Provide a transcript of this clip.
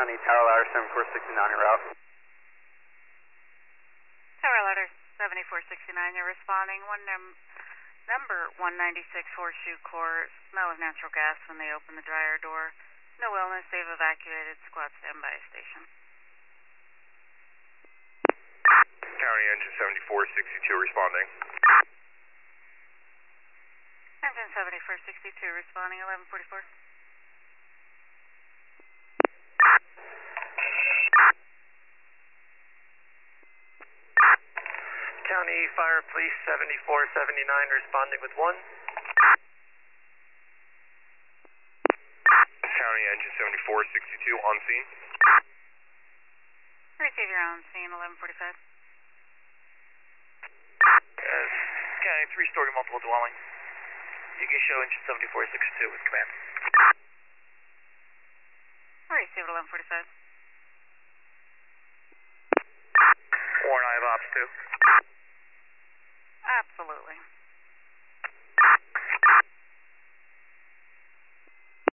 County, Tower Ladder 7469 en route. Tower Ladder 7469, you're responding. Number 196 Horseshoe Court, smell of natural gas when they open the dryer door. No illness, they've evacuated. Squad standby station. County Engine 7462 responding. Engine 7462 responding, 1144. County Fire Police 7479 responding with 1. County Engine 7462 on scene. Receive your on scene, 1145. County 3-story multiple dwelling. You can show engine 7462 with command. Receive 1145. Warren, I have ops too. Absolutely.